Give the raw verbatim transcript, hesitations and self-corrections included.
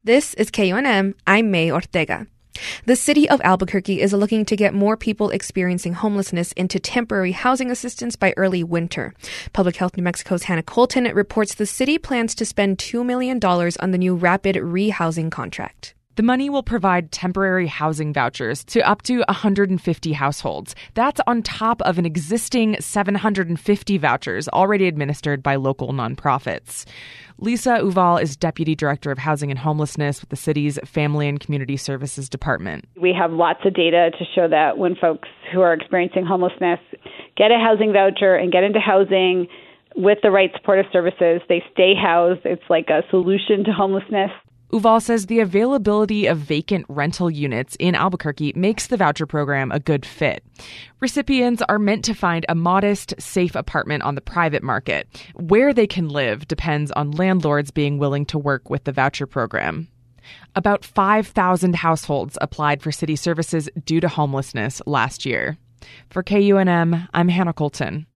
This is K U N M. I'm May Ortega. The city of Albuquerque is looking to get more people experiencing homelessness into temporary housing assistance by early winter. Public Health New Mexico's Hannah Colton reports the city plans to spend two million dollars on the new rapid rehousing contract. The money will provide temporary housing vouchers to up to one hundred fifty households. That's on top of an existing seven hundred fifty vouchers already administered by local nonprofits. Lisa Uval is Deputy Director of Housing and Homelessness with the city's Family and Community Services Department. We have lots of data to show that when folks who are experiencing homelessness get a housing voucher and get into housing with the right supportive services, they stay housed. It's like a solution to homelessness. Uval says the availability of vacant rental units in Albuquerque makes the voucher program a good fit. Recipients are meant to find a modest, safe apartment on the private market. Where they can live depends on landlords being willing to work with the voucher program. About five thousand households applied for city services due to homelessness last year. For K U N M, I'm Hannah Colton.